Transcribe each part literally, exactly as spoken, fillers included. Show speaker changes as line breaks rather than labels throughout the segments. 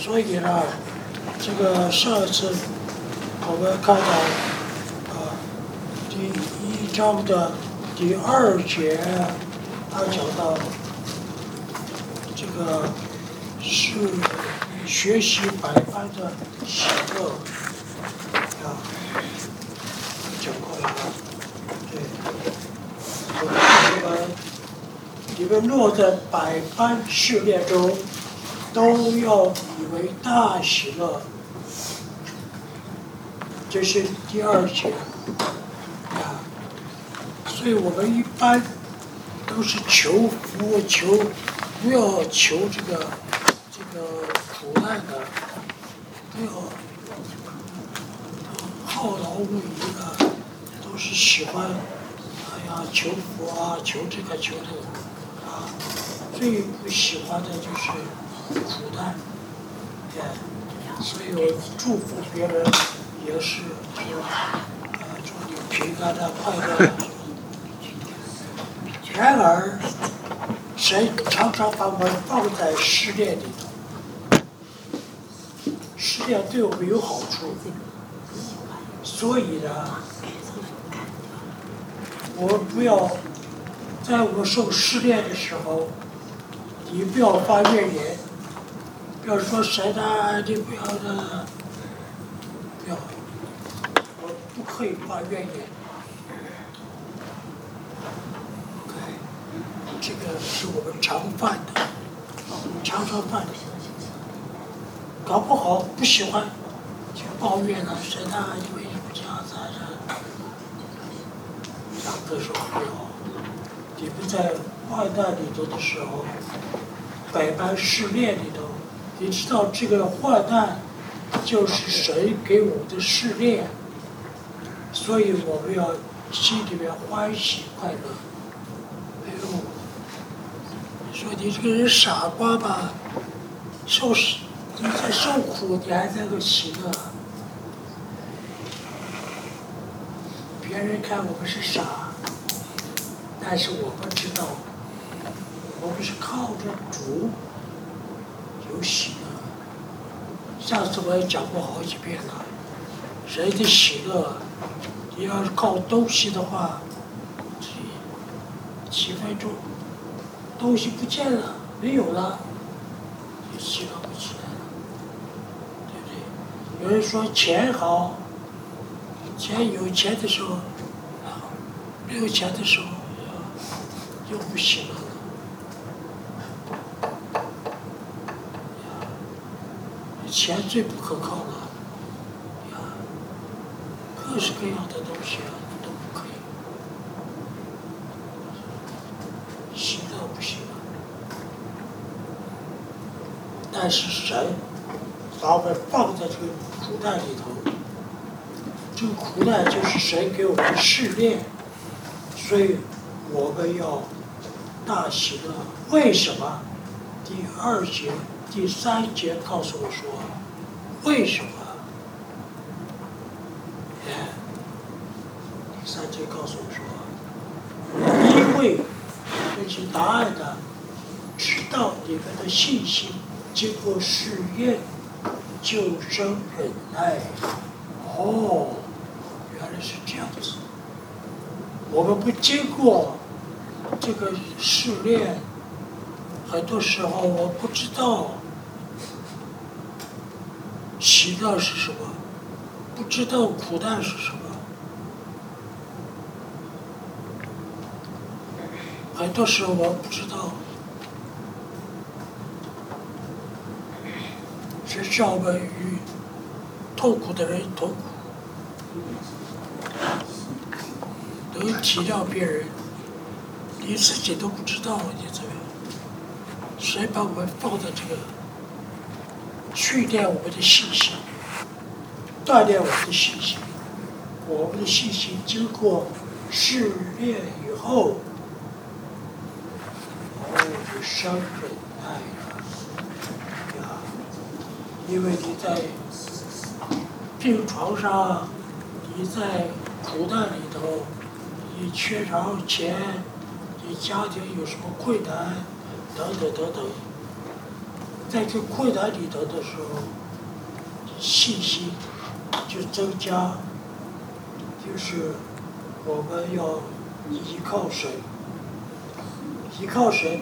所以呢，这个上一次我们看到啊，第一章的第二节，他讲到这个是学习百般的喜乐啊，讲过了啊，对，我们这个你们落在百般试炼中，都要以为大喜乐。这是第二节啊，所以我们一般都是求福，求不要求这个这个苦难的，不要好劳恶遗的，都是喜欢哎呀求福啊，求这个求那个啊，最不喜欢的就是苦难，对，所以我祝福别人。也是说，呃，祝你平安的、快乐的。然而，神常常把我们放在试炼里头，试炼对我们有好处，所以呢，我们不要在我们受试炼的时候，你不要发怨言，不要说神啊，你不要的，不要。不可以发怨言。OK， 这个是我们常犯的，常常犯的。搞不好不喜欢就抱怨了，神啊，你为什么这样子啊？这样的时候不要。你们在患难里头的时候，百般试炼里头，你知道这个患难就是神给我们的试炼。所以我们要心里面欢喜快乐。哎呦，你说你这个人傻瓜吧？受你在受苦，你还在个喜乐。别人看我们是傻，但是我们知道，我们是靠着主有喜乐。上次我也讲过好几遍了，人的喜乐。你要是靠东西的话，几几分钟，东西不见了，没有了，你喜乐不起来了，对不对？有人说钱好，钱有钱的时候好，没有钱的时候又不喜乐了。钱最不可靠了。各式各样的东西啊，都不可以，喜乐不行。但是神把我们放在这个苦难里头，这个苦难就是神给我们的试炼，所以我们要大喜乐。为什么？第二节、第三节告诉我说，为什么？三节告诉我说，因为这些答案呢，知道你们的信心经过试验，就生忍耐。哦，原来是这样子。我们不经过这个试炼，很多时候我不知道喜乐是什么，不知道苦难是什么。很多时候我不知道，是叫我们与痛苦的人同苦，能体谅别人，你自己都不知道你这个，谁把我们放在这个，训练我们的信心，锻炼我们的信心，我们的信心经过试炼以后。生忍耐呀，因为你在病床上，你在苦难里头，你缺少钱，你家庭有什么困难，等等等等， 在这困难里头的时候，信心就增加，就是我们要依靠神，依靠神。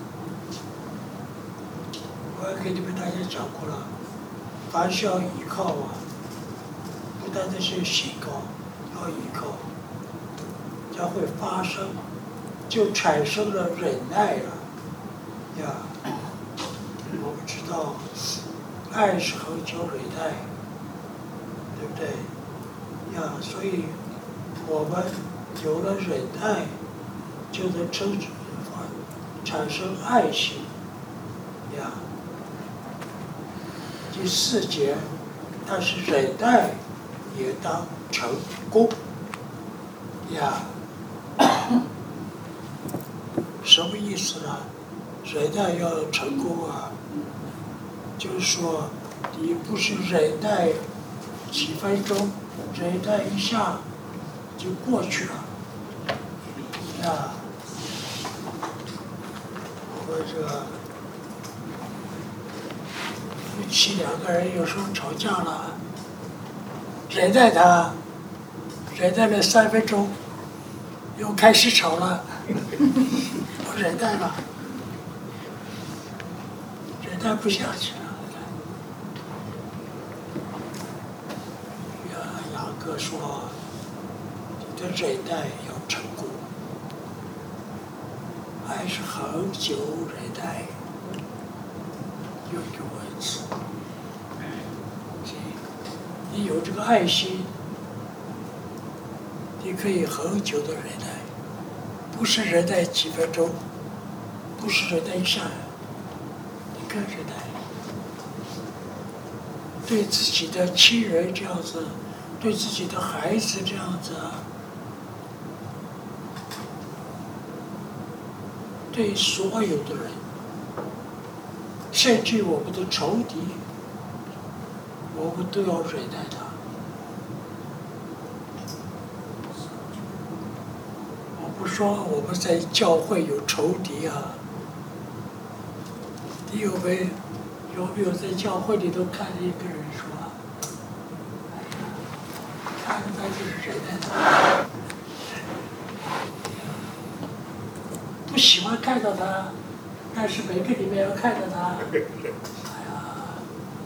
我也给你们大家讲过了，凡是要依靠啊，不单单是信靠，要依靠，将会发生，就产生了忍耐了呀。我们知道，爱是恒久忍耐，对不对？呀，所以我们有了忍耐，就能生产生爱心呀。第四节，但是忍耐也当成功呀。什么意思呢？忍耐要成功啊，就是说你不是忍耐几分钟，忍耐一下就过去了呀。我们这个夫妻两个人有时候吵架了，忍耐他，忍耐了三分钟，又开始吵了，我忍耐了，忍耐不下去了。雅雅各说，你的忍耐要成功，爱是恒久忍耐。有一个文字，你有这个爱心，你可以恒久的忍耐，不是忍耐几分钟，不是忍耐一下，你更忍耐。对自己的亲人这样子，对自己的孩子这样子，对所有的人。甚至我们的仇敌，我们都要忍耐他。我不说我们在教会有仇敌啊，你有没有有没有在教会里头看见一个人说，哎呀，看着他就是忍耐他，不喜欢看到他。但是每个里面要看着他，哎呀，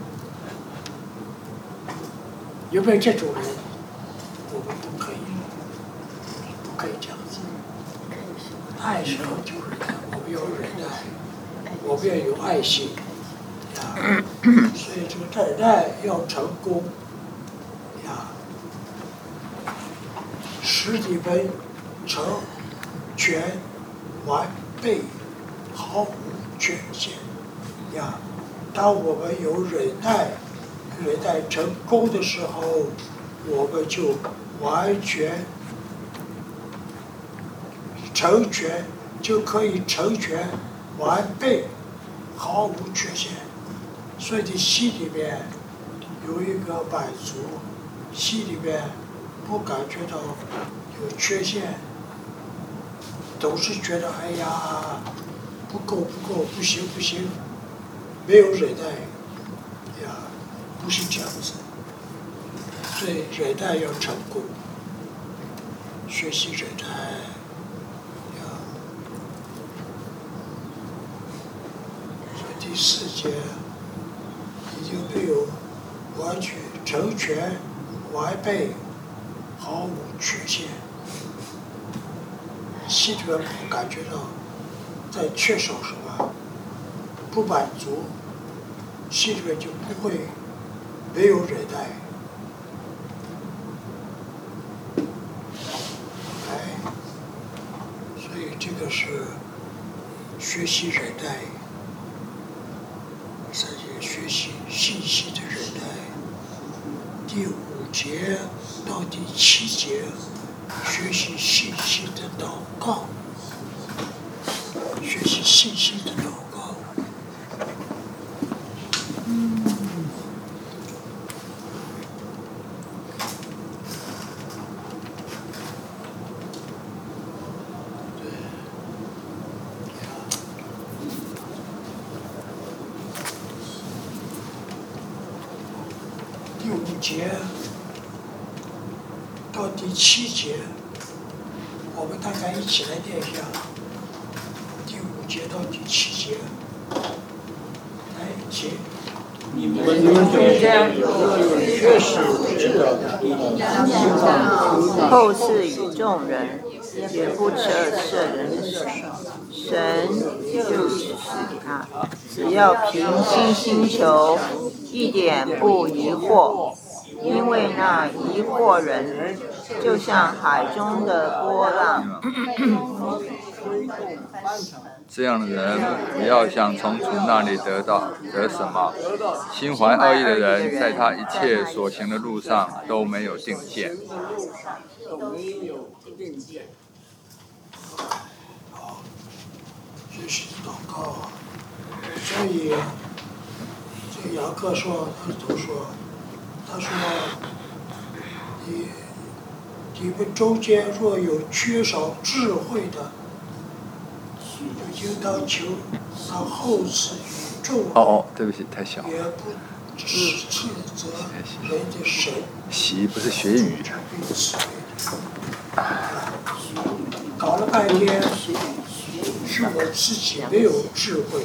有没有这种人？我们不可以，不可以这样子。爱是恒久忍耐，我们要忍耐，我们要有爱心呀。所以这个忍耐要成功呀，使你们成全完备。毫无缺陷呀！当我们有忍耐、忍耐成功的时候，我们就完全成全，就可以成全完备，毫无缺陷。所以你心里面有一个满足，心里面不感觉到有缺陷，总是觉得哎呀。不够不够，不行不行，没有忍耐呀，不是这样子。所以忍耐要成功，学习忍耐呀。所以第四节已经没有完全成全、完备、毫无缺陷，心里面不感觉到。在缺少什么，不满足，心里面就不会没有忍耐。哎，所以这个是学习忍耐，再去学习信息的忍耐。第五节到第七节，学习信息的祷告。学习信心的祷告。嗯。对。 节到第七节，我们大家一起来念一下。第五节到第七节，来一起。
你们中间若有缺失不知道的，
后世与众人也不测圣人的手，神就指示他，只要凭信心求，一点不疑惑，因为那疑惑人就像海中的波浪。
这样的人不要想从主那里得到得什么。心怀恶意的人，在他一切所行的路上都没有定见。
好，这是祷告。所以，这雅各说，他都说，他说，你你们中间若有缺少智慧的，就应当求那后赐与众人。
哦哦，对不起，太小。
也不指斥责人的神。
习不是学语。
搞了半天，是我自己没有智慧，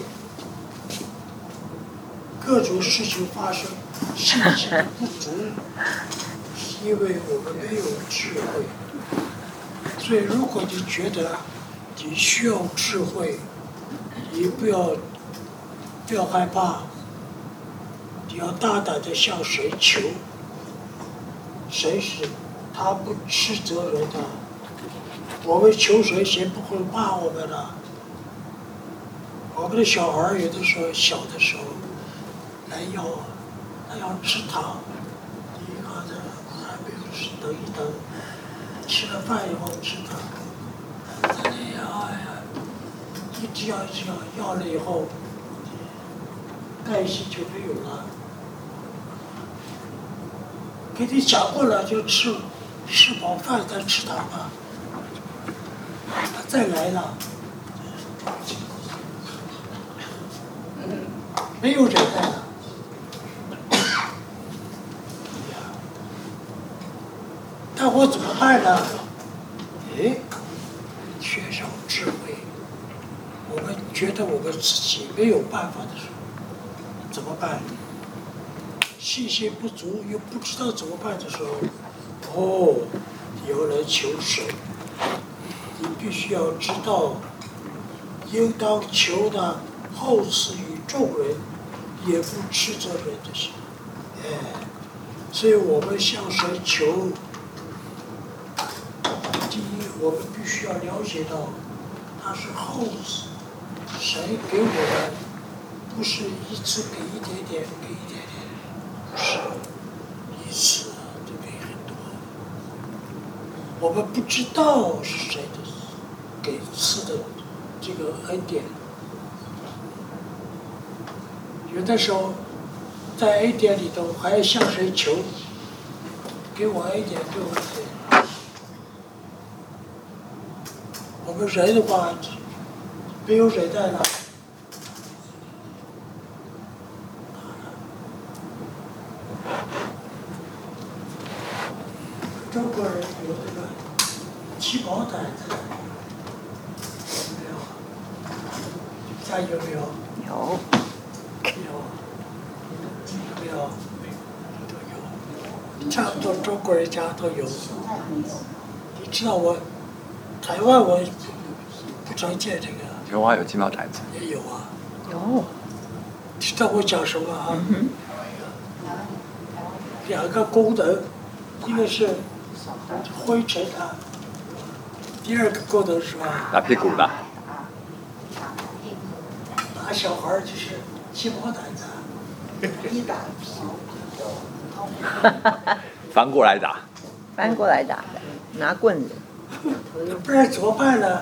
各种事情发生，信息不足，是因为我们没有智慧。所以，如果你觉得你需要智慧，你不要不要害怕，你要大胆的向神求。神是他不斥责人的，我们求神，神不会骂我们的。我们的小孩有的时候小的时候来要，他要吃糖，你看着还没有吃，等一等，吃了饭以后吃糖。哎呀呀，一直要一直要，要了以后，耐心就没有了。给你讲过了，就吃吃饱饭再吃糖吧。他再来了，没有忍耐了。那我怎么办呢？哎，缺少智慧，我们觉得我们自己没有办法的时候，怎么办？信心不足又不知道怎么办的时候，哦，有人求神，你必须要知道，应当求的后赐与众人，也不斥责人的心。哎，所以我们向神求。第一，我们必须要了解到，它是后赐，神给我们，不是一次给一点点，给一点点。是一次就给很多，我们不知道是谁的给赐的这个恩典。有的时候在恩典里头还要向谁求，给我恩典，给我恩典。我们人的话没有忍耐了。中国人有这个七宝胆子，有没有？家有没有？
有。
有。有没有？都有。差不多中国人家都有。你知道我台湾我不常见这个。
有啊，有七宝胆子。
也有啊。
有。
知道我讲什么啊？
嗯、
两个功能，一个是灰尘啊，第二个功能是吧？
打屁股的。
打小孩就是鸡毛掸子，一打
翻过来打。
翻过来打的，拿棍子。
不然怎么办呢？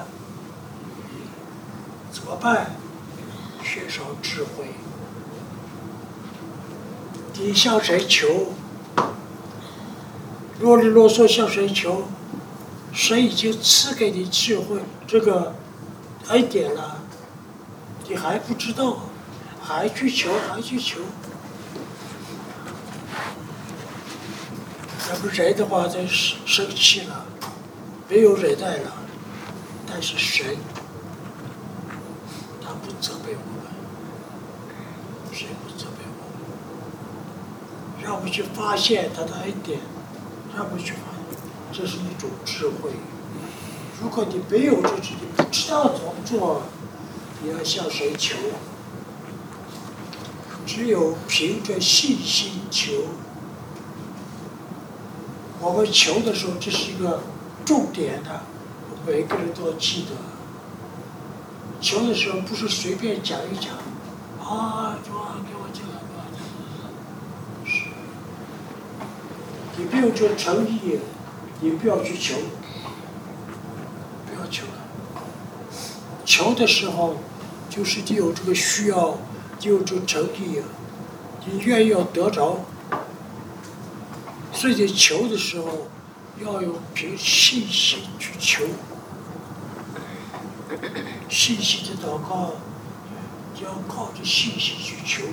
怎么办？缺少智慧。你向谁求？啰里啰嗦向谁求？神已经赐给你智慧这个恩典了，你还不知道，还去求，还去求。 咱们人的话，在生生气了，没有忍耐了，但是神，他不责备我们，神不责备我们，让我们去发现他的恩典，让我们去发现，这是一种智慧。如果你没有这智，你不知道怎么做，你要向谁求？只有凭着信心求。我们求的时候，这是一个重点的，每个人都要记得。求的时候不是随便讲一讲，啊，主啊，给我这个，给我这个，是。你没有这诚意，你不要去求，不要求了。求的时候，就是你有这个需要，你有这个诚意，你愿意要得着。所以你求的时候，要有凭信心去求，信心的祷告，要靠着信心去求。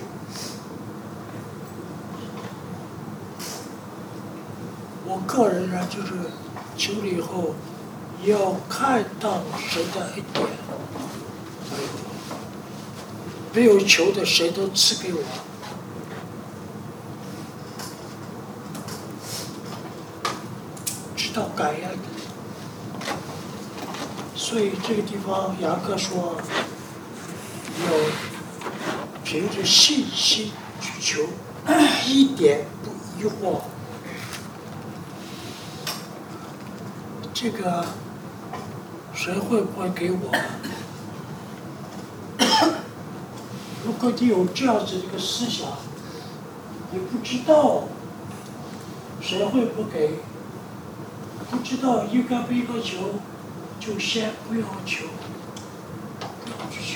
我个人呢，就是求了以后，也要看到神的恩典。没有求的，谁都赐给我。知道感恩，所以这个地方雅各说，要凭着信心去求，一点不疑惑。这个神会不会给我？如果你有这样子一个思想，你不知道神会不给。不知道应该不应该求，就先不要求，不要去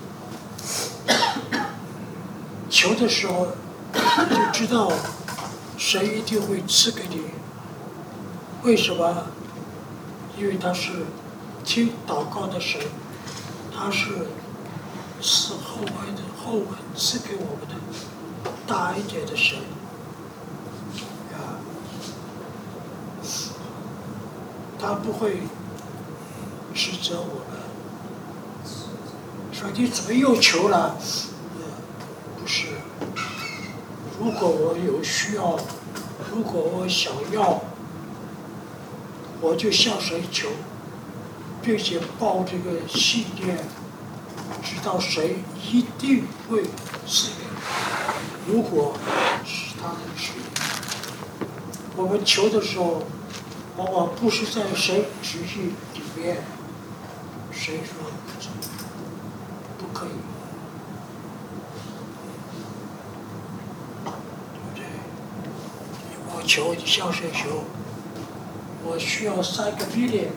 求。求的时候，你就知道神一定会赐给你。为什么？因为他是听祷告的神，他是赐后恩的后恩赐给我们的大一点的神。他不会指责我们，说你怎么又求了？不是，如果我有需要，如果我想要，我就向谁求，并且抱这个信念，知道谁一定会赐给我。如果是他的旨意，我们求的时候。往往不是在神旨意里面，谁说不可以？对不对？我求你向谁求？我需要三个 million，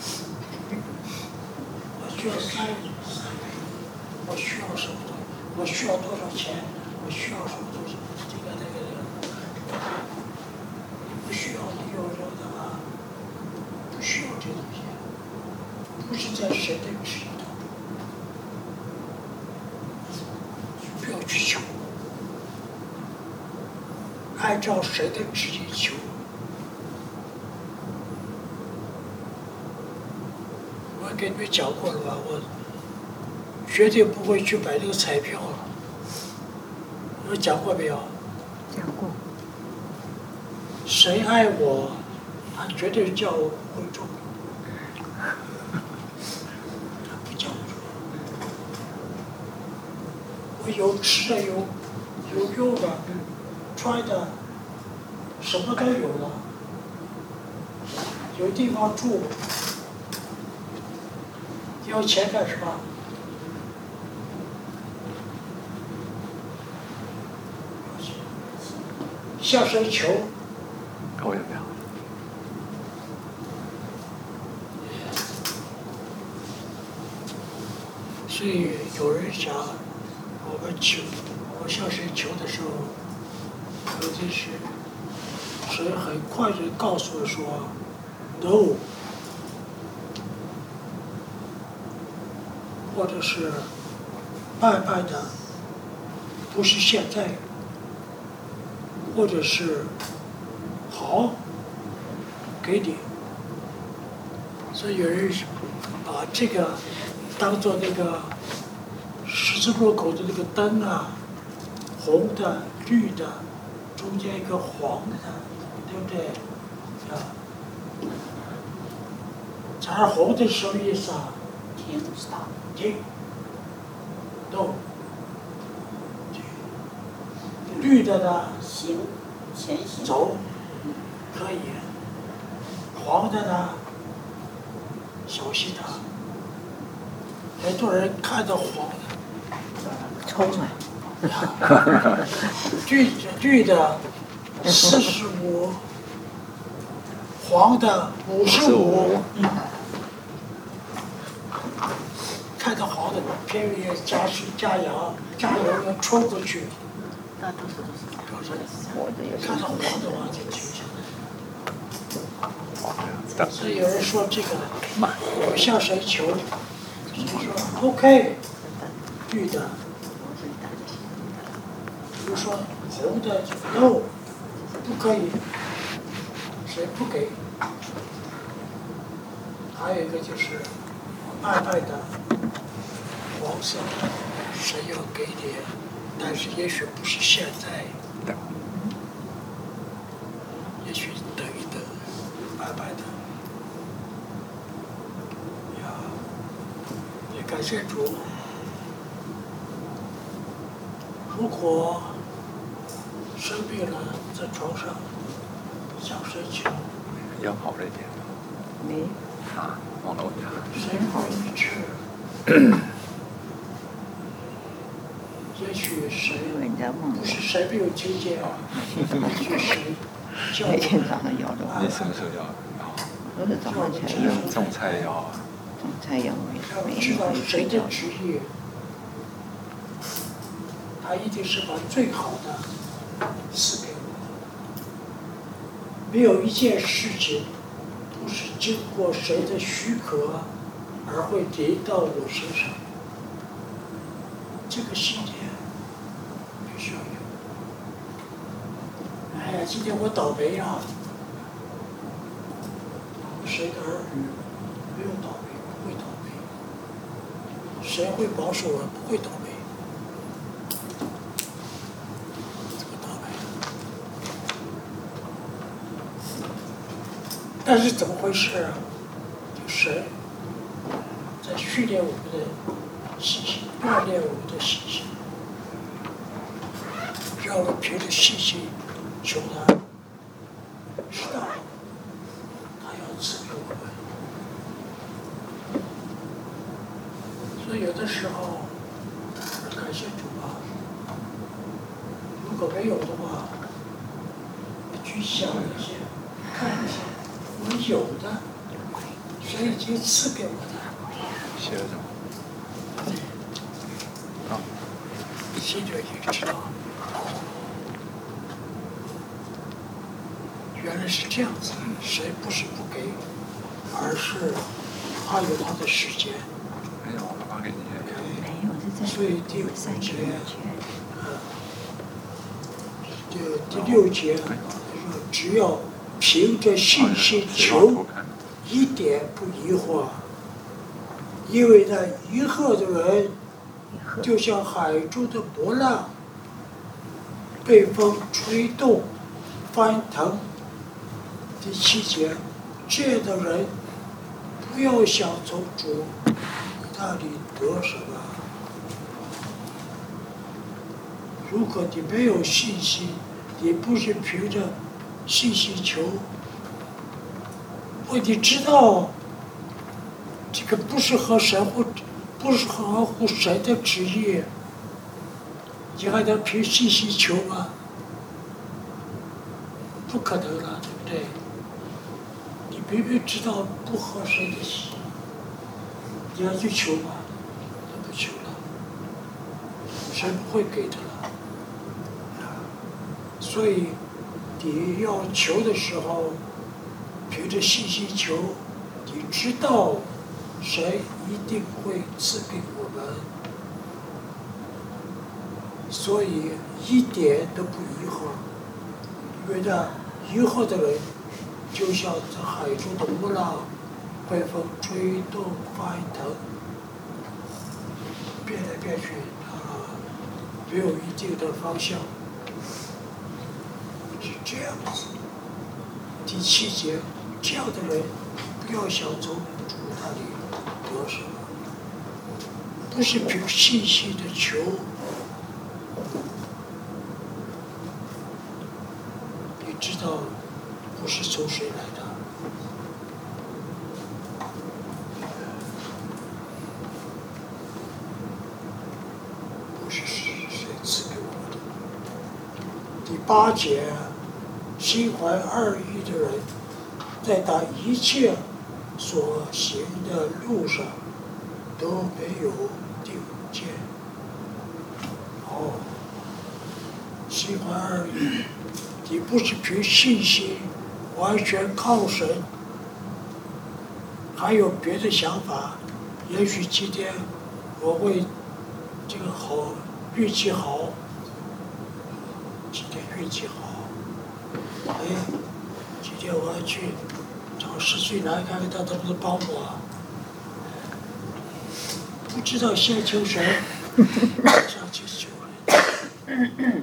我需要三个，我需要什么东西？我需要多少钱？我需要什么东西？这个那个那个，你不需要，你有这个的话。不需要这东西，不是在神的旨意当中，不要去求，按照神的旨意求。我跟你们讲过了吧？我绝对不会去买那个彩票了。我讲过没有？
讲过。
谁爱我？他绝对叫我不会中，他不叫我中。我有吃的，有有用的，穿的，什么都有了，有地方住，要钱干什么？向谁求？
我也不要。
所以有人讲，我们求，我们向谁求的时候，有的是神很快就告诉我说 ，no， 或者是慢慢的，不是现在，或者是好， 给你。所以有人把这个当做那个十字路口的那个灯啊，红的、绿的，中间一个黄的，对不对？啊，这儿红的什么意思啊？
停，stop。
停。动。绿的呢？
行，前行。
走，可以。黄的呢？小心它。很多人看到黄的，
冲啊！
绿绿的四十五，黄的五十五。看到黄的，偏要加水加油，加油要冲过去。
大多数都是这样。
看到黄的话就停下来。所以有人说这个我向谁求？所以说 OK， 绿的。比如说红的 No， 不可以，谁不给？还有一个就是慢慢的黄色的，谁要给你，但是也许不是现在。也许等一等，慢慢的，呀，也感谢主。如果生病了，在床上向谁求？
腰好了一点。
没。
啊，忘了问他。
谁会治？也许谁不是谁没有听见，也许谁叫我。
每天早上摇着。
你什么时候摇？
都是早上起来摇。
种菜摇啊。
种菜摇，每
知道谁的职业，他一定是把最好的赐给我。没有一件事情不是经过谁的许可而会临到我身上。这个信念必须要有。哎呀，今天我倒霉啊！谁的儿女没有倒霉，不会倒霉？谁会保守我不会倒霉？怎么倒霉？但是怎么回事啊？就神在训练我们的信心，锻炼我们的信心，让我们凭着信心求他，知道他要赐给我们。所以有的时候，感谢主啊！如果没有的话，去想一下，看一下，我有的，谁已经赐给我的。
写了什么？啊，
心里也知道，原来是这样子。谁不是不给，而是他有他的时间。
没有，我发给你。
没有，是在
所以第五
三个
节，
月前。
这第六节说，只要凭着信心求，一点不疑惑。因为那疑惑的人，就像海中的波浪，被风吹动、翻腾。第七节，这样的人，不要想从主那里得什么。如果你没有信心，你不是凭着信心求，我你知道。这个不是合神乎，不是合乎神的旨意，你还能凭信心求吗？不可能了，对不对？你明明知道不合神的心，你要去求吗？那不求了，神不会给的了。所以你要求的时候，凭着信心求，你知道。谁一定会赐给我们，所以一点都不疑惑。因为呢，疑惑的人就像这海中的波浪，被风吹动翻腾，变来变去，啊，没有一定的方向，是这样子。第七节，这样的人不要想从主那里得什么，不是凭信心的求。你知道，不是从谁来的？不是谁赐给我的。第八节，心怀二意的人，在他一切所行的路上都没有定见。哦，心怀二意，你不是凭信心，完全靠神，还有别的想法。也许今天我会这个好运气好，今天运气好。哎，今天我要去找十岁男看看他能不能帮我。不知道先求神，上去求人。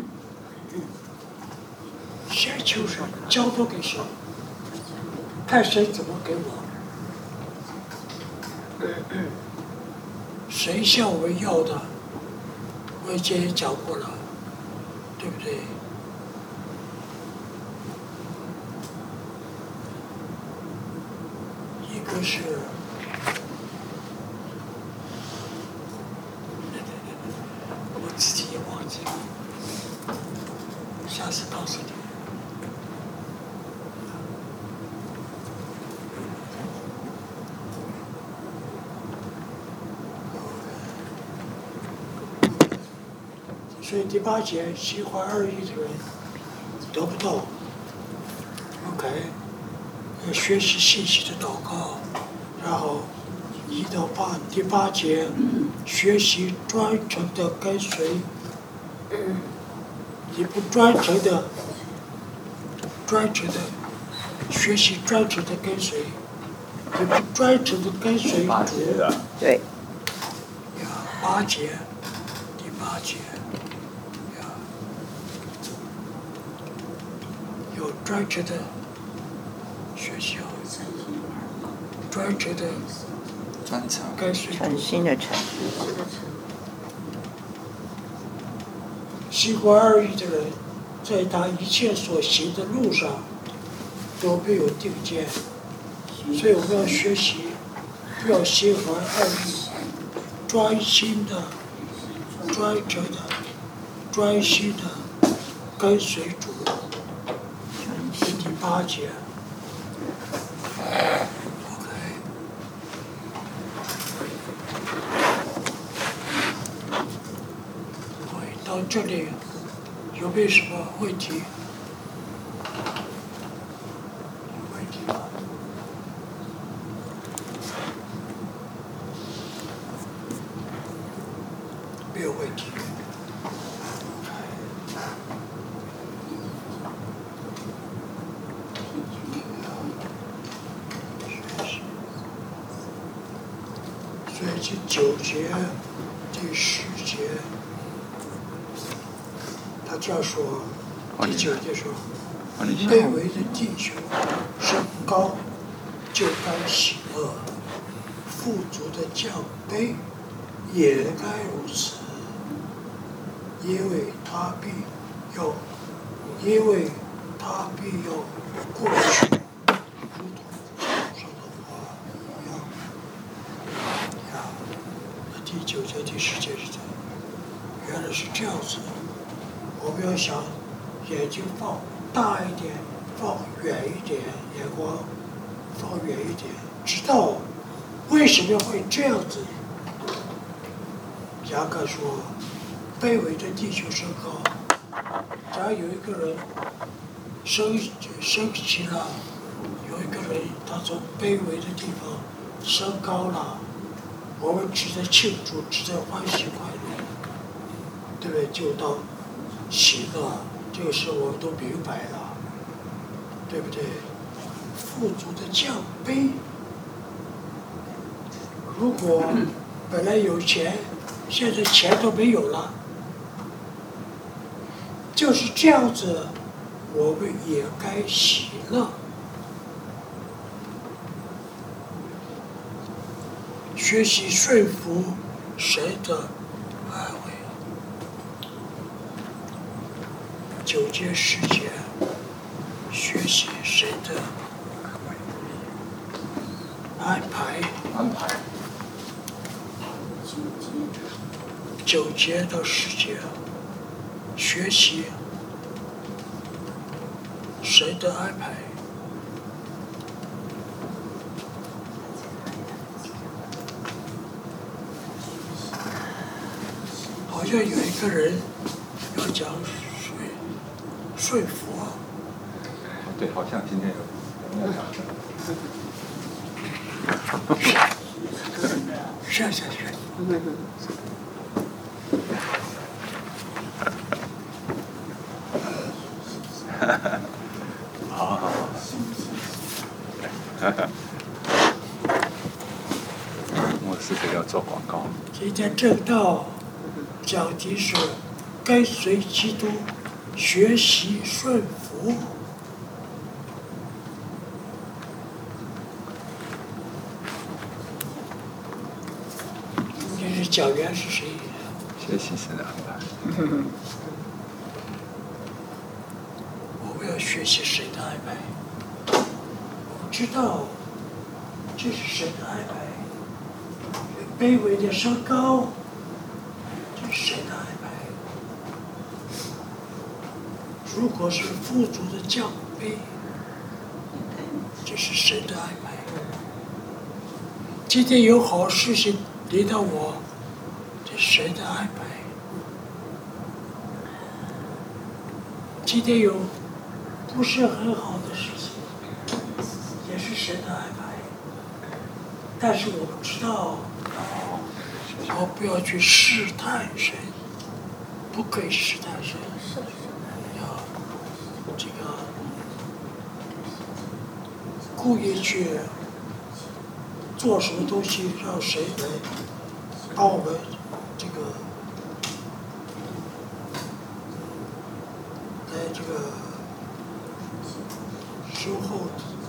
先求神，交托给神，看神怎么给我。谁向我们要的，我以前也讲过了，对不对？一个是，我自己也忘记了，下次告诉你。所以第八节，心怀二意的人得不到。OK， 要学习信息的祷告，然后一到八第八节，学习专诚的跟随。你不专诚的，专诚的学习，专诚的跟随，你不专诚的跟随主。
对。
呀，八节，第八节。有专职的学校，专职的
专长，
跟随主，
诚心的诚。
心怀二意的人，在他一切所行的路上都没有定见，所以我们要学习，不要心怀二意，专心的、专职的、专心的跟随主。第八节 ，OK， 会到这里有没有什么问题？有问题吗？没有问题。所以第九节、第十节，他这样说，第九节说，卑微的弟兄升高，就该喜乐；富足的降卑，也该如此，因为他必要，因为他必要过去，如同树上的花一样。第九节、第十节是这样，原来是这样子的。我们要想眼睛放大一点，放远一点，眼光放远一点，知道为什么会这样子。雅各说，卑微的弟兄升高。假如有一个人升升起了，有一个人他从卑微的地方升高了。我们值得庆祝，值得欢喜快乐，对不对？就当喜乐，这个事我们都明白了，对不对？ 富足的奖杯。如果本来有钱，现在钱都没有了，就是这样子，我们也该喜乐。学习顺服神的安慰。九节十节，学习神的安排。
安排。
九节到十节，学习神的安排。好像有一个人要讲顺顺服啊。
对，好像今天有人要讲。
是是是。
好好好。我试着要做广告。
今天正道讲题是跟随基督，学习顺服。这是讲员是谁？
学习神的安排。
我们要学习神的安排。我知道这是神的安排。卑微的升高，这是神的安排。如果是富足的降卑，这是神的安排。今天有好事情临到我，这是神的安排。今天有不是很好的事情，也是神的安排。但是我们知道，我不要去试探神，不可以试探神，要这个故意去做什么东西，让神来帮我们这个来这个收后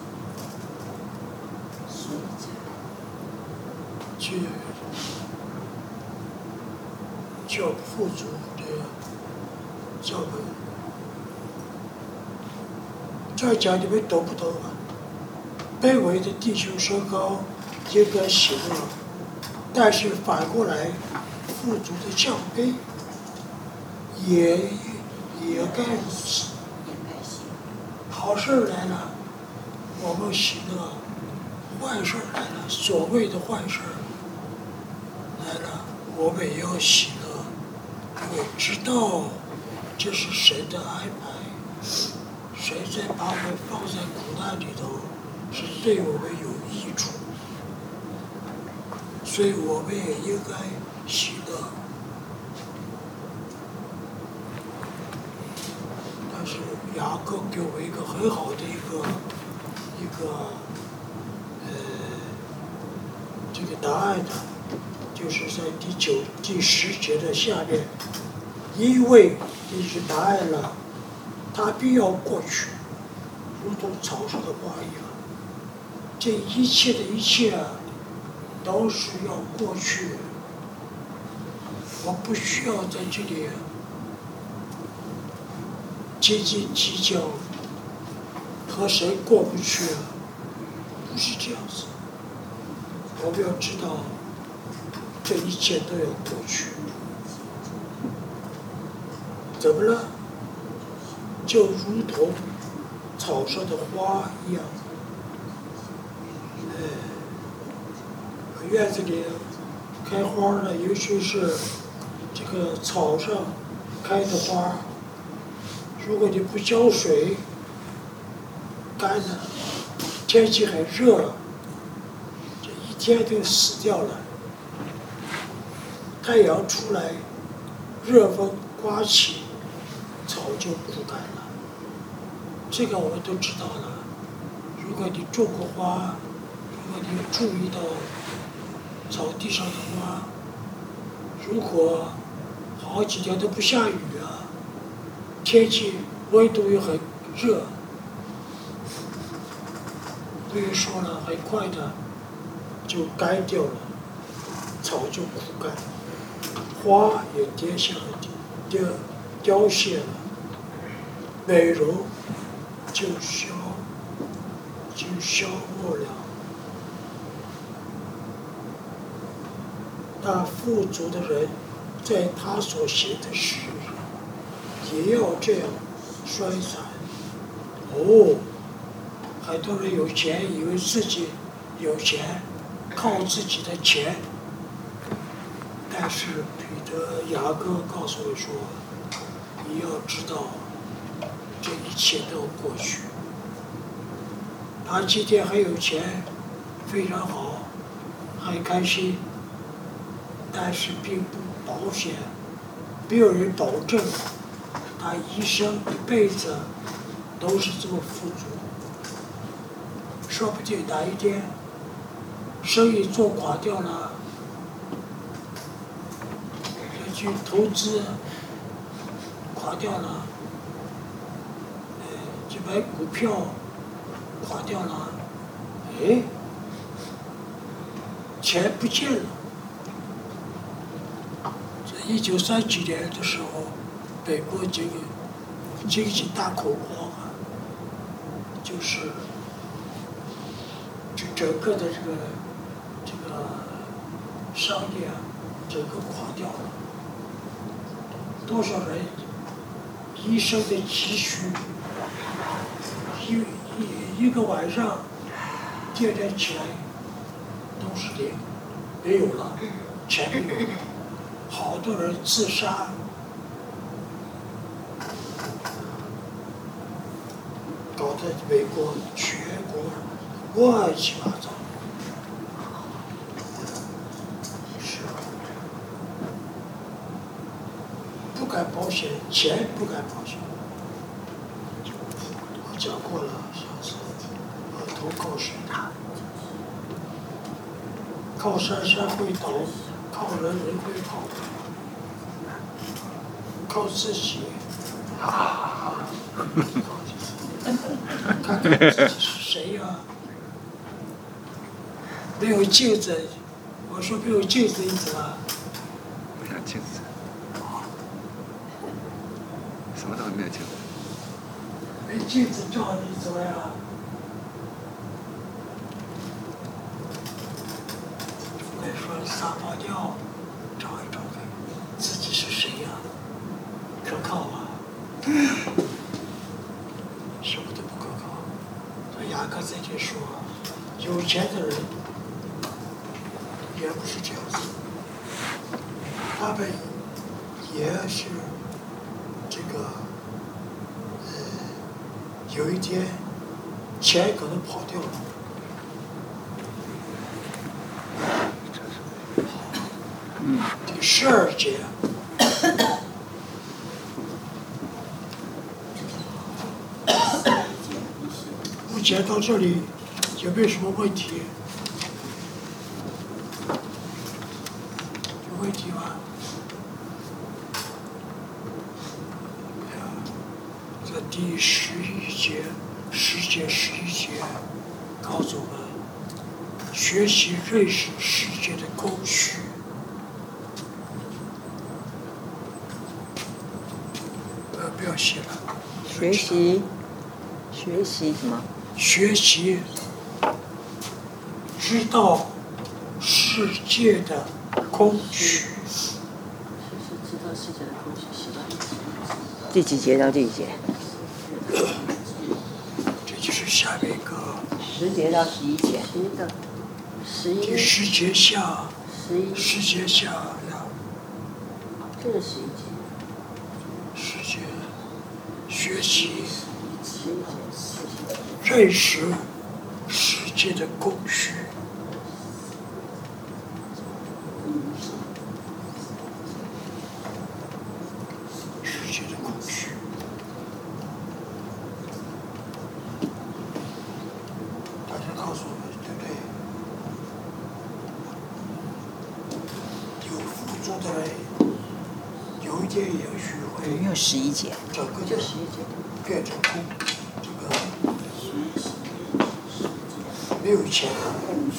去叫富足这样叫们，这样讲你们懂不懂啊？卑微的弟兄升高，应该喜乐，但是反过来，富足的降卑，也也该如此。好事来了，我们喜乐；坏事来了，所谓的坏事来了，我们也要喜乐。因为知道这是神的安排，神在把我们放在苦难里头，是对我们有益处，所以我们也应该喜乐。但是雅各给我一个很好的一个一个呃这个答案呢，就是在第九第十节的下面。因为这是答案了，它必要过去，如同草上的花一样。这一切的一切都是要过去，我不需要在这里斤斤计较，和谁过不去，不是这样子。我们要知道，这一切都要过去。怎么了？就如同草上的花一样。呃，院子里开花的，尤其是这个草上开的花，如果你不浇水，干了，天气很热，这一天就死掉了。太阳出来，热风刮起，草就枯干了。这个我们都知道了。 如果你种过花，如果你有注意到草地上的花，如果好几天都不下雨啊，天气温度又很热，不用说了，很快的就干掉了，草就枯干，花也凋谢了，凋凋谢了，美容就消就消没了。那富足的人，在他所行的事也要这样衰残。哦，很多人有钱，以为自己有钱，靠自己的钱。但是彼得、雅各告诉我说，你要知道，这一切都过去。他今天很有钱，非常好，很开心，但是并不保险，没有人保证他一生一辈子都是这么富足。说不定哪一天生意做垮掉了，要去投资垮掉了，呃，去买股票垮掉了，哎，钱不见了。在一九三几年的时候，美国这个经济大恐慌啊，就是这整个的这个这个商业啊，整个垮掉了。多少人一生的积蓄，一一一个晚上，第二天起来都是零，没有了，钱没有了。好多人自杀，搞得美国全国乱七八糟。是，不敢保险，钱不敢保险。我讲过了，上次额头靠山，靠山山会倒，靠人人会跑，靠自己。啊！看看自己是谁呀、啊？没有镜子，我说没有镜子意思吧？
不像镜子，什么都没有镜子。
没镜子照你怎么样？我说撒泡尿，照一照看，自己是谁呀、啊？可靠吗？什么都不可靠。所以雅各在这说，有钱的人也不是这样子，他们也是这个呃，有一天钱可能跑掉了。
嗯。
第十二节。目前到这里有没有什么问题？有问题吗？这第十一节、十节、十一节告诉我们，学习认识世界的工序。呃，不要写了。
学习，学习什么？
学习，知道世界的工序。
知道世界的工序，是吧？
第几节到第几节？
这就是下面一个
十节到十一节。
十一的，十一。
第十节下，
十一。
十节下呀。
这是十一节。
十节，学习。
十一节。
认识世界的工序。世界的工序。 会
没有十一节，
整个的变成空，这个没有钱了，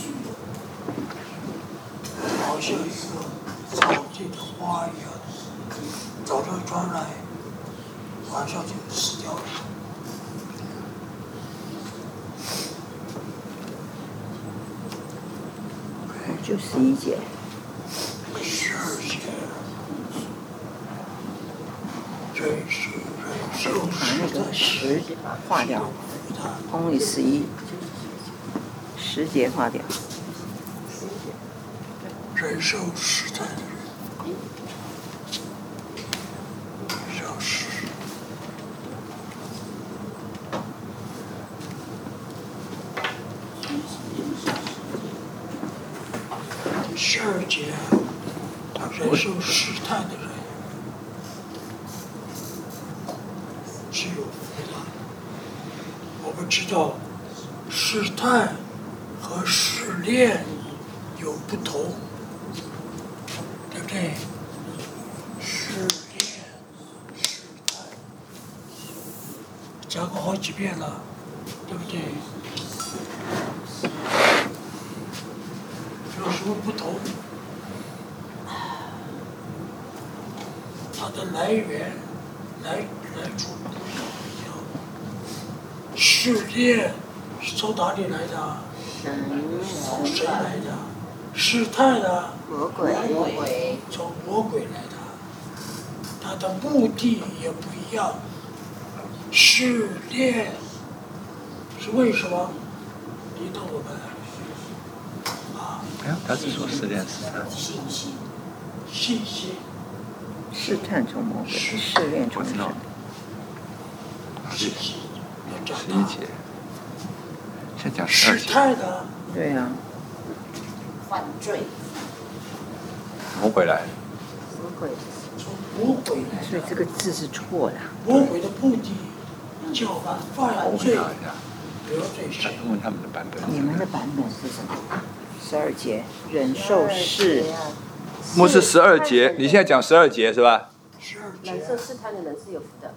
好像一个草地的花一样，早上抓来，晚上就死掉了。
就十一节。
十二节，真是忍受
把那
实在
个十划掉，only 十一，十节划掉。
忍受实在的人，忍受十二节，忍受试探的人是有福的。我们知道，试探和试炼有不同，对不对？试炼、试探，讲过好几遍了，对不对？有什么不同？它的来源、来来处不一样。试炼是从哪里来的？从谁来的？试探呢？
魔鬼。
从魔鬼来的。它的目的也不一样。试炼是为什么？引导我们。
哎，他是说试炼试探。
信心。信心。
试探从魔鬼，试炼从神。
信心。
十一节。先讲十二节。
试探的。
对呀、啊。
犯罪。
魔鬼来。
魔鬼。
从魔鬼来。
所以这个字是错的。
魔鬼的目的叫犯罪，得罪神。
问他们的版本。
你们的版本是什么？十二节，忍受试。
牧师十二节，你现在讲十二节是吧？
十二节。
忍受试探的人是有福的。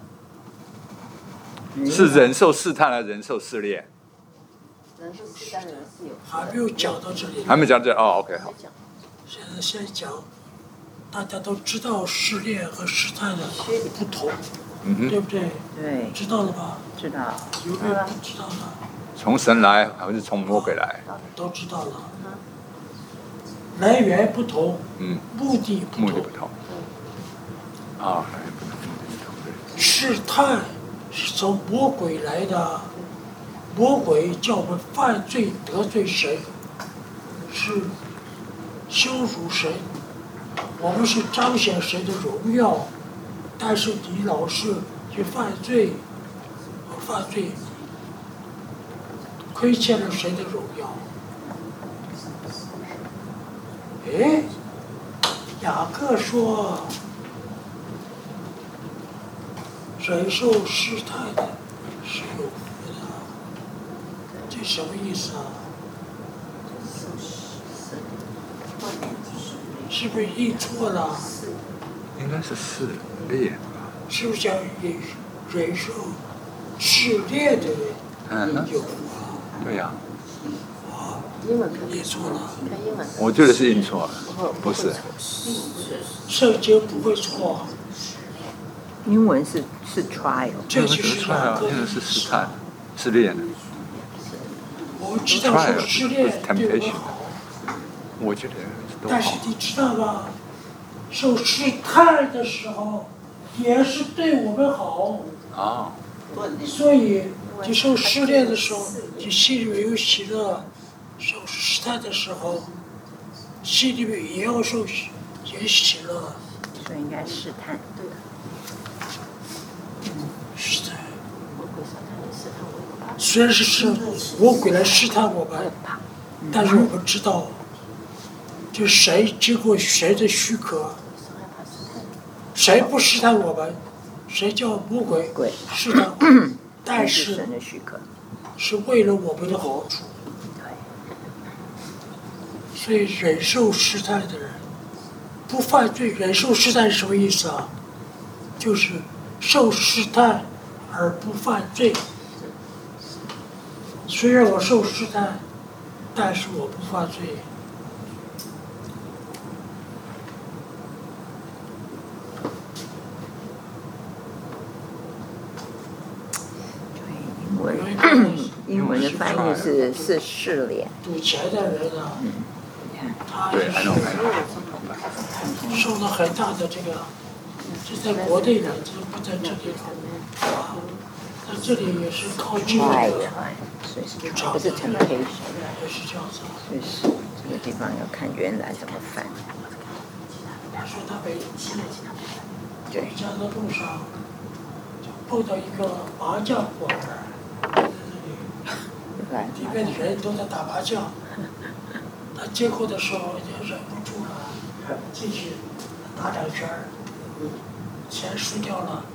是忍受试探，还是忍受试炼？
忍受试探的人是有福的。
还没有讲到这里。
还没讲到这哦 ，OK 好。
现在先讲，大家都知道试炼和试探的不同，
嗯哼，
对不对？
对。
知道了吧？
知道。
有没有不知道的？
从神来还是从魔鬼来？
都知道了。来源不同，
嗯，
目的不同。
目的不同。啊，来源不同，目的不同。
试探是从魔鬼来的，魔鬼叫我们犯罪得罪神，是羞辱神。我们是彰显神的荣耀，但是你老是去犯罪，犯罪，亏欠了神的荣耀。哎，雅各说，忍受试探的是有福的，这什么意思啊？是不是印错了？
应该是试炼吧？
是不是讲忍忍受试炼的人
嗯，
有福啊？
对呀。
英文看
印错了。
看英文。
我觉得是印错了，不是。
圣经不会错。
英文是是 trial。
这就是雅各
那个是试探，试炼。
我们知道说试炼对我们好。
我觉得都
但是
好。
你知道吗？受试探的时候，也是对我们好。
啊。
所以，你受试炼的时候，你心里面有喜乐；受试探的时候，心里面也要受也喜乐。
所以应该试探。
对的。
试探。
魔鬼撒旦也试探我。
虽然是是魔鬼来试探我们，但是我们知道，就谁经过谁的许可，谁不试探我们，谁叫魔鬼试探我们，但是
神的许可，
是为了我们的好处。所以忍受试探的人，不犯罪，忍受试探是什么意思啊？ 就是受试探而不犯罪。虽然我受试探，但是我不犯罪。
英文英文的翻译是是试炼。
赌钱的人啊，他
对，还能还能。
受到很大的这个，这在国内呢，这不在这里啊，在这里也是靠这个
try try， 所以是 try， 不是 temptation，
也是这样子。
所以是这个地方要看原来怎么翻。
他说他回
对，
回家的路上，就碰到一个麻将馆儿，在这里，里面的人都在打麻将。他经过的时候也忍不住了，进去打两圈儿，钱输掉了，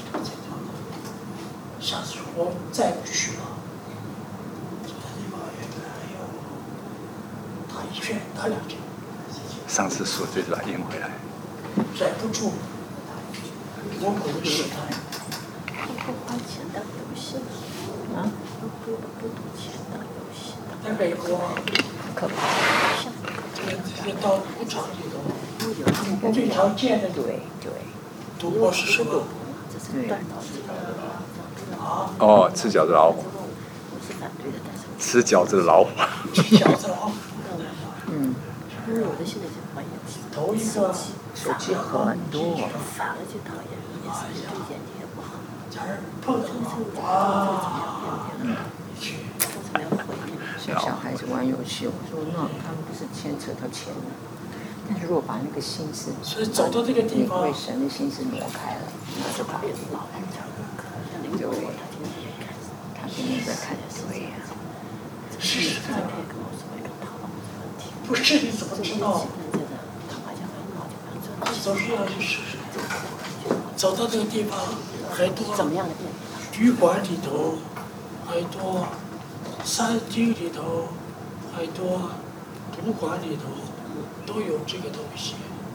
下次我再不去了。这个地方也没有，打一圈打两圈。
上次说对把赢回来。
忍不住，魔鬼的试探。
不花钱当游戏
啊？
不不不赌钱当游戏。
在美国，
可怕。
这个这个到赌场里头，最常见的
对对。
赌博是什么？
这是断脑子。
啊？
哦，吃饺子老虎。
我是反对的，但是
吃饺子的老虎。
吃饺子老虎。
嗯。
因为我的现在就怀疑，
头一个
手机很多。
反而就讨厌，也是对眼睛也不好。
假如碰到啊，去。
为什么要回应？
像小孩子玩游戏，我说那他们不是牵扯到钱了，但是如果把那个心思，
所以走到这个地方，
为神的心思挪开了，那就把
老人讲功课，像林
对
国他天天在看，
他天天在看，对呀。
试试看。
可以跟我说一个讨论这个问题。
不是你怎么知道？
这个打麻将很好，就不要做。
总是要去试试。走到这个地方，很多
怎么样的变？
旅馆里头，很多餐厅里头，很多赌馆里头都有这个东西。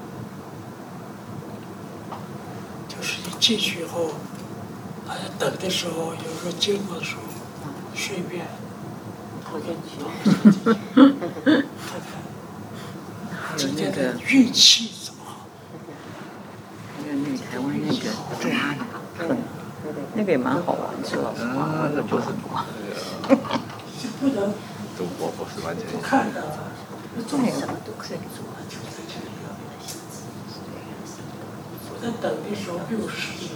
就是你进去以后，还在等的时候，有时候经过的时候，顺便
投进去。
看看今天的运气怎么好。
还有那个台湾那个抓拿，那个也蛮好玩，是吧？
啊，这不是
是不能
赌博，不是完全。
不看的，重要
什么都可以做。
我在等的时候六十年。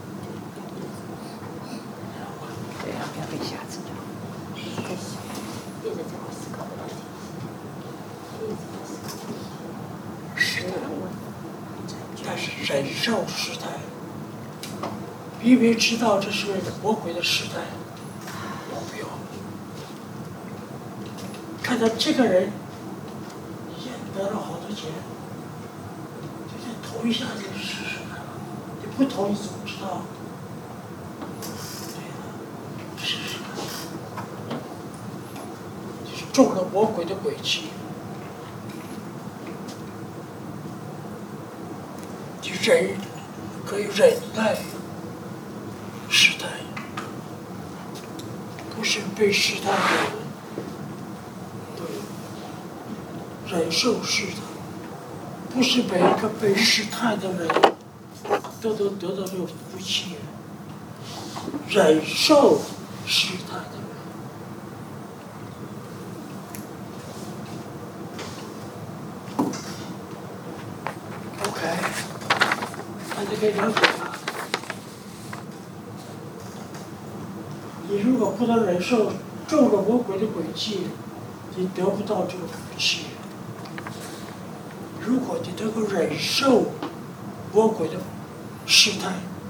对呀，不要被吓着。
在想，一直在思考的问题，一直在思考。
是的，但是忍受试探，明明知道这是魔鬼的试探，有没有？看到这个人也得了好多钱，就再投一下就试试看，你不投你怎么知道？对的，试试看，就是中了魔鬼的诡计。人可以忍耐试探，不是被试探的人，对，忍受试探，不是每一个被试探的人都能得到这个福气。忍受试探的人。OK。大家可以了解它。你如果不能忍受中了魔鬼的诡计，你得不到这个福气。如果你能够忍受魔鬼的试探，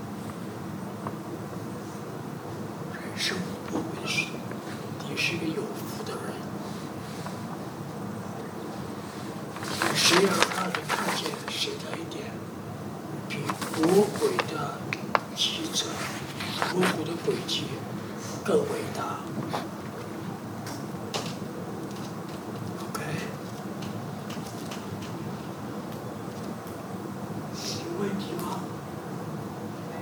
忍受魔鬼的试探，你是一个有福的人。谁要让你看见谁的一点？比魔鬼的计策、魔鬼的诡计更伟大。OK， 有问题吗？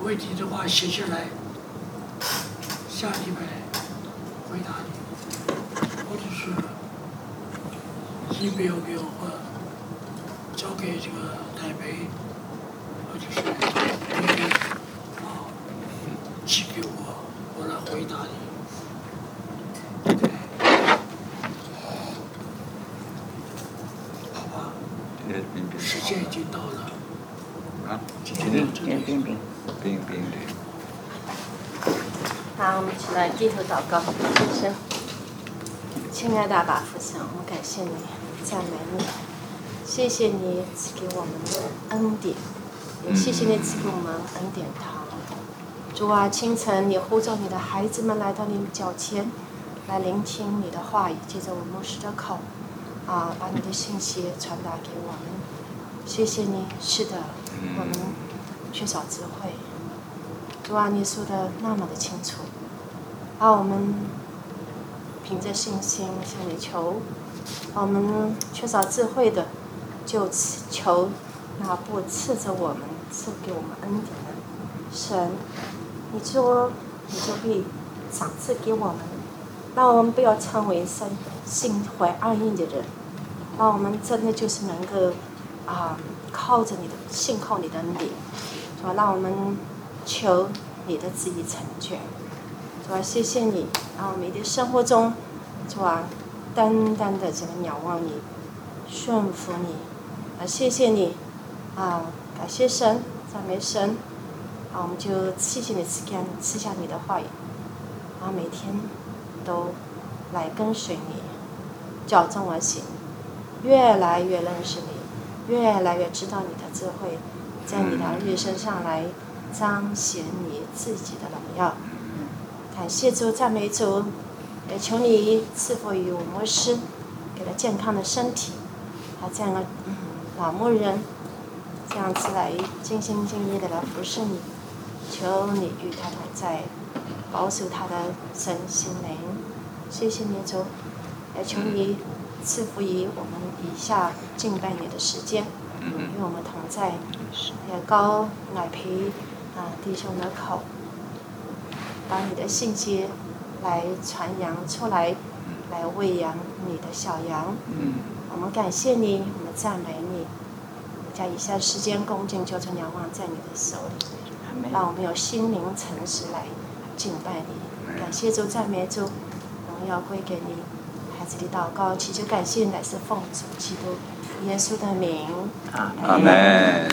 问题的话写下来，下礼拜回答你，或者是 email 给我，或交给这个台媒，或者是邮件啊寄给我，我来回答你。好吧，时间已经到了。
啊，
今
今天
天到这里。
冰冰。
冰冰的。
好，我们一起来低头祷告。神，亲爱的阿爸父神，我们感谢你，赞美你，谢谢你赐给我们的恩典，也谢谢你赐给我们恩典堂。主啊，清晨你呼召你的孩子们来到你脚前，来聆听你的话语，借着我牧师的口，啊，把你的信息传达给我们。谢谢你，是的，我们缺少智慧。主啊，你说的那么的清楚，啊，我们凭着信心向你求，啊，我们缺少智慧的，就求那不赐着我们、赐给我们恩典的神，你说你就必赏赐给我们，让我们不要成为心心怀二意的人，让我们真的就是能够啊，靠着你的信靠你的恩典，说让我们求你的旨意成全，主啊，谢谢你，让我们的生活中，主啊，单单的这么仰望你，顺服你，啊，谢谢你，啊，感谢神，赞美神，啊，我们就谢谢你赐给赐下你的话语，啊，每天都来跟随你，矫正而行，越来越认识你，越来越知道你的智慧，在你的儿女身上来彰显你自己的荣耀。感谢主，赞美主，也求你赐福于我牧师，给他健康的身体，他这样的嗯老牧人，这样子来尽心尽力的来服侍你，求你与他同在，保守他的身心灵。谢谢你主，也求你赐福于我们以下敬拜你的时间，与我们同在，也高乃培啊弟兄的口，把你的信息来传扬出来，来喂养你的小羊。我们感谢你，我们赞美你，将以下时间恭敬就成仰望在你的手里，让我们有心灵诚实来敬拜你。感谢主，赞美主，荣耀归给你。孩子的祷告祈求感谢乃是奉主基督耶稣的名，
阿门。